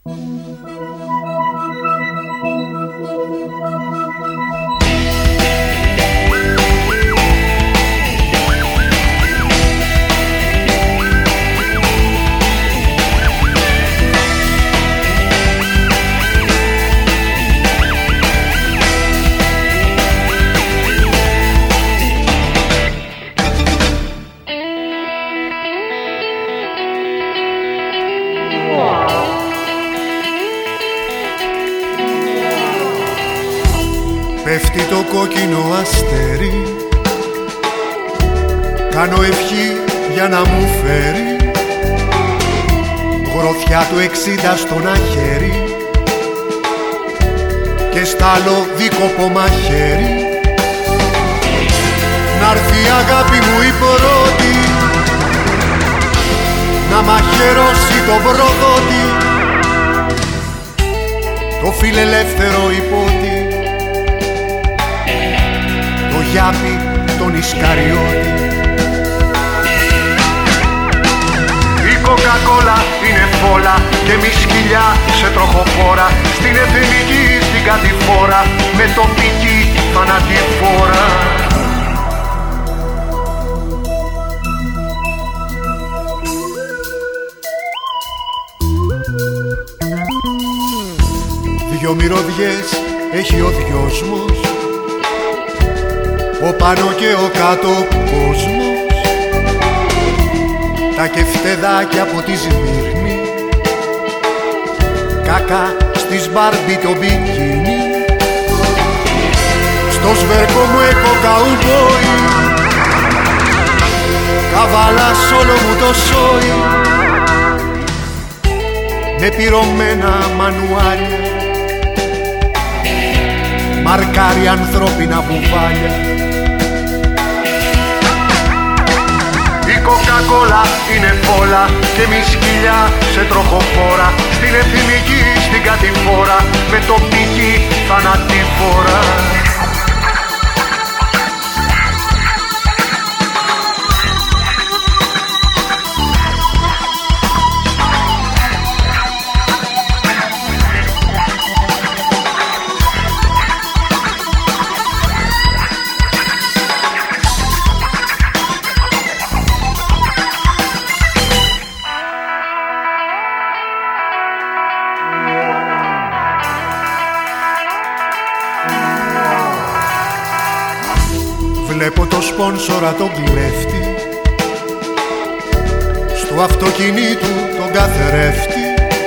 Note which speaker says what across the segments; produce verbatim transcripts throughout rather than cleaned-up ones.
Speaker 1: Πέφτει το κόκκινο αστέρι, κάνω ευχή για να μου φέρει γροθιά του εξήντα στον αχέρι και στ' άλλο δίκοπο μαχαίρι. Να'ρθεί η αγάπη μου η πρώτη να μαχαιρώσει τον προδότη, το φιλελεύθερο υπότι, το γιάπη τον Ισκαριώτη. Η κοκακόλα είναι φόλα και μη σκυλιά σε τροχοφόρα, στην εθνική στην κατηφόρα με τοπική θανατηφόρα. Δυο μυρωδιές έχει ο δυόσμος, ο πάνω και ο κάτω κόσμος, τα κεφτεδάκια από τη Σμύρνη, κακά στις Μπάρμπι το μπικίνι. Στο σβέρκο μου έχω καουμπόι, καβάλα σ' όλο μου το σόι, με πυρωμένα μανουάλια, μαρκάρει ανθρώπινα μπουβάλια. Η κοκακόλα είναι φόλα και μη σκυλιά σε τροχοφόρα, στην εθνική στην κατηφόρα με τοπική θανατηφόρα. Βλέπω το σπόνσορα τον κλέφτη, στο αυτοκινήτου τον καθρέφτη.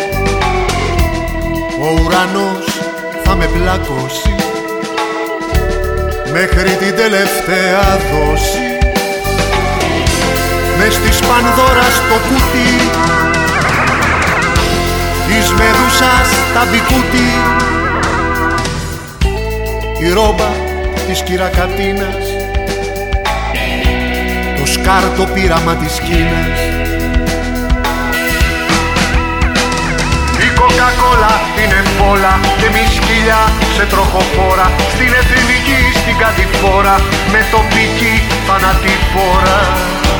Speaker 1: Ο ουρανός θα με πλακώσει μέχρι την τελευταία δόση. Μες της Πανδώρας το κουτί, της Μεδούσας τα μπικούτι, η ρόμπα της Κυρακατίνας, το σκάρτο πείραμα της Κίνας. Η κοκακόλα είναι φόλα και μη σκυλιά σε τροχοφόρα, στην εθνική στην κατηφόρα με τοπική θανατηφόρα.